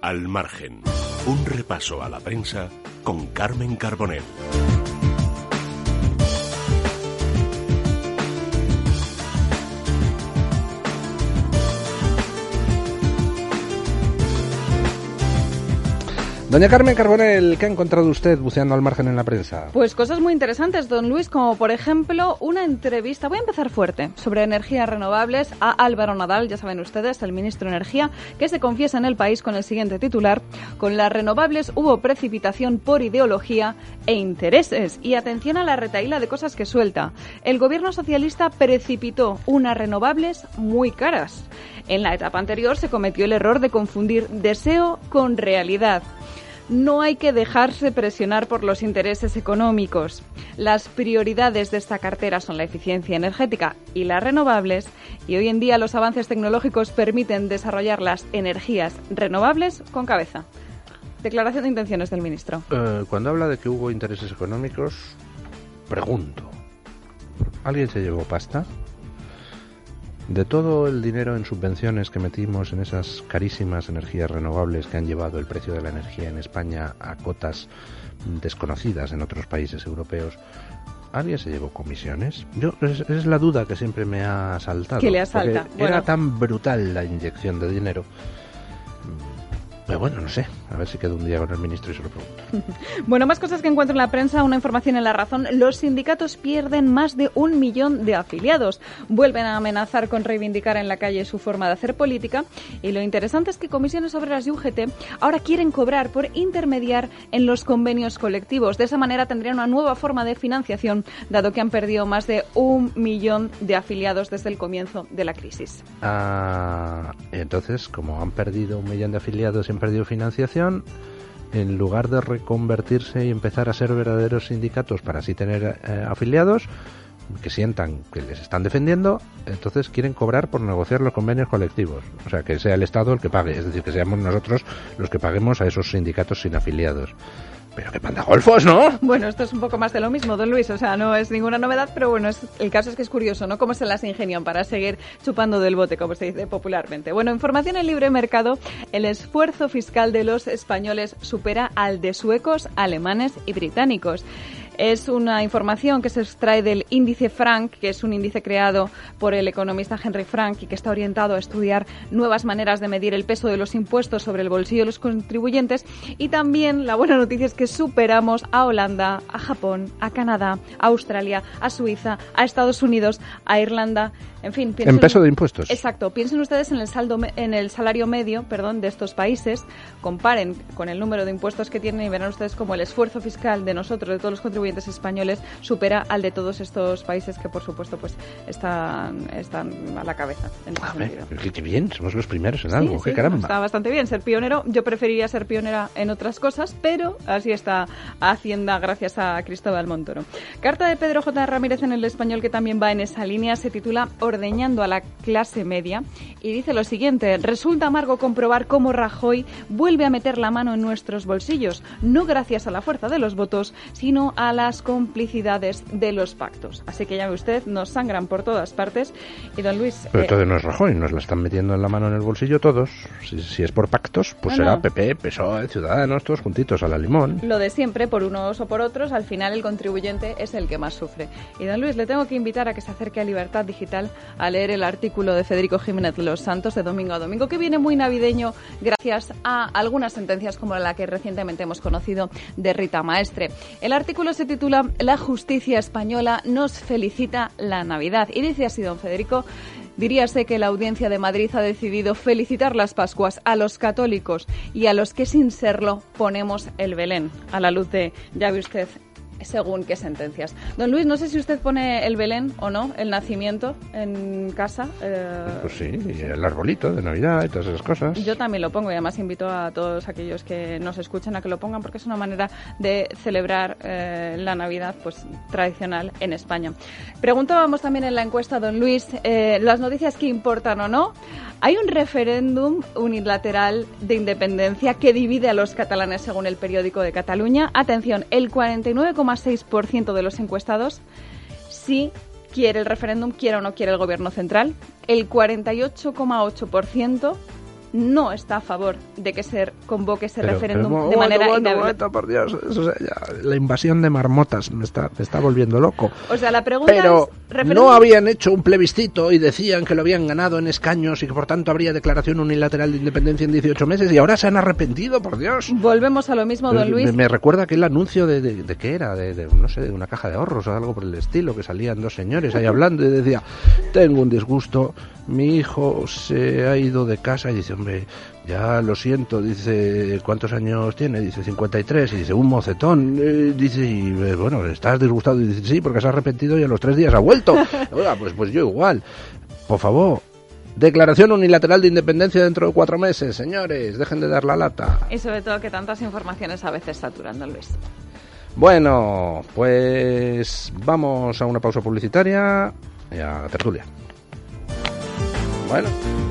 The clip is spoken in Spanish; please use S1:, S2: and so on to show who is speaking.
S1: Al margen, un repaso a la prensa con Carmen Carbonell.
S2: Doña Carmen Carbonell, ¿qué ha encontrado usted buceando al margen en la prensa?
S3: Pues cosas muy interesantes, don Luis, como por ejemplo una entrevista, voy a empezar fuerte, sobre energías renovables a Álvaro Nadal, ya saben ustedes, el ministro de Energía, que se confiesa en El País con el siguiente titular: con las renovables hubo precipitación por ideología e intereses. Y atención a la retahíla de cosas que suelta. El gobierno socialista precipitó unas renovables muy caras. En la etapa anterior se cometió el error de confundir deseo con realidad. No hay que dejarse presionar por los intereses económicos. Las prioridades de esta cartera son la eficiencia energética y las renovables, y hoy en día los avances tecnológicos permiten desarrollar las energías renovables con cabeza. Declaración de intenciones del ministro.
S2: Cuando habla de que hubo intereses económicos, pregunto, ¿alguien se llevó pasta? De todo el dinero en subvenciones que metimos en esas carísimas energías renovables que han llevado el precio de la energía en España a cotas desconocidas en otros países europeos, ¿alguien se llevó comisiones? Es la duda que siempre me ha asaltado.
S3: ¿Qué le asalta?
S2: Era tan brutal la inyección de dinero. Pero bueno, no sé, a ver si quedo un día con el ministro y se lo pregunto.
S3: Bueno, más cosas que encuentro en la prensa, una información en La Razón. Los sindicatos pierden más de 1 millón de afiliados. Vuelven a amenazar con reivindicar en la calle su forma de hacer política. Y lo interesante es que Comisiones Obreras y UGT ahora quieren cobrar por intermediar en los convenios colectivos. De esa manera tendrían una nueva forma de financiación, dado que han perdido más de 1 millón de afiliados desde el comienzo de la crisis.
S2: Entonces, como han perdido 1 millón de afiliados y perdido financiación, en lugar de reconvertirse y empezar a ser verdaderos sindicatos para así tener afiliados que sientan que les están defendiendo, entonces quieren cobrar por negociar los convenios colectivos, o sea, que sea el Estado el que pague, es decir, que seamos nosotros los que paguemos a esos sindicatos sin afiliados. Pero qué pandagolfos, ¿no?
S3: Bueno, esto es un poco más de lo mismo, don Luis, o sea, no es ninguna novedad, pero bueno, el caso es que es curioso, ¿no? Cómo se las ingenian para seguir chupando del bote, como se dice popularmente. Bueno, información en libre mercado: el esfuerzo fiscal de los españoles supera al de suecos, alemanes y británicos. Es una información que se extrae del índice Frank, que es un índice creado por el economista Henry Frank y que está orientado a estudiar nuevas maneras de medir el peso de los impuestos sobre el bolsillo de los contribuyentes. Y también la buena noticia es que superamos a Holanda, a Japón, a Canadá, a Australia, a Suiza, a Estados Unidos, a Irlanda. En fin,
S2: en peso de impuestos.
S3: Exacto. Piensen ustedes en el salario medio, de estos países. Comparen con el número de impuestos que tienen y verán ustedes cómo el esfuerzo fiscal de nosotros, de todos los contribuyentes españoles, supera al de todos estos países que, por supuesto, pues están a la cabeza.
S2: Qué bien, somos los primeros en algo. Qué caramba.
S3: Está bastante bien ser pionero. Yo preferiría ser pionera en otras cosas, pero así está Hacienda gracias a Cristóbal Montoro. Carta de Pedro J. Ramírez en El Español, que también va en esa línea, se titula Ordeñando a la clase media, y dice lo siguiente: resulta amargo comprobar cómo Rajoy vuelve a meter la mano en nuestros bolsillos, no gracias a la fuerza de los votos, sino a las complicidades de los pactos. Así que ya ve usted, nos sangran por todas partes. Y don Luis...
S2: Pero entonces no es Rajoy, nos la están metiendo en la mano en el bolsillo todos. Si es por pactos, pues será PP, PSOE, Ciudadanos, todos juntitos a la limón.
S3: Lo de siempre, por unos o por otros, al final el contribuyente es el que más sufre. Y don Luis, le tengo que invitar a que se acerque a Libertad Digital a leer el artículo de Federico Jiménez Los Santos de Domingo a Domingo, que viene muy navideño gracias a algunas sentencias como la que recientemente hemos conocido de Rita Maestre. El artículo se titula La justicia española nos felicita la Navidad, y dice así don Federico: diríase que la Audiencia de Madrid ha decidido felicitar las Pascuas a los católicos y a los que sin serlo ponemos el Belén, a la luz de, ya ve usted, según qué sentencias. Don Luis, no sé si usted pone el Belén o no, el nacimiento en casa.
S2: Pues sí, y el arbolito de Navidad y todas esas cosas.
S3: Yo también lo pongo, y además invito a todos aquellos que nos escuchen a que lo pongan, porque es una manera de celebrar la Navidad pues tradicional en España. Preguntábamos también en la encuesta, don Luis, las noticias que importan o no. Hay un referéndum unilateral de independencia que divide a los catalanes, según el periódico de Cataluña. Atención, el 49,6% de los encuestados sí quiere el referéndum, quiera o no quiere el gobierno central. El 48,8% no está a favor de que se convoque ese referéndum de manera inevitable.
S2: Por Dios, eso, la invasión de marmotas me está volviendo loco.
S3: O sea, la pregunta
S2: pero
S3: es...
S2: no habían hecho un plebiscito y decían que lo habían ganado en escaños y que por tanto habría declaración unilateral de independencia en 18 meses y ahora se han arrepentido, por Dios.
S3: Volvemos a lo mismo, don Luis.
S2: Me recuerda aquel anuncio de qué era, no sé, de una caja de ahorros o algo por el estilo, que salían dos señores ahí hablando y decía, tengo un disgusto, mi hijo se ha ido de casa, y dice, hombre, ya lo siento, dice, ¿cuántos años tiene? Dice, 53, y dice, un mocetón, dice, y bueno, ¿estás disgustado? Y dice, sí, porque se ha arrepentido y a los 3 días ha vuelto. Oiga, pues yo igual, por favor. Declaración unilateral de independencia dentro de 4 meses, señores, dejen de dar la lata.
S3: Y sobre todo que tantas informaciones a veces saturan, don Luis.
S2: Bueno, pues vamos a una pausa publicitaria y a tertulia. Bueno.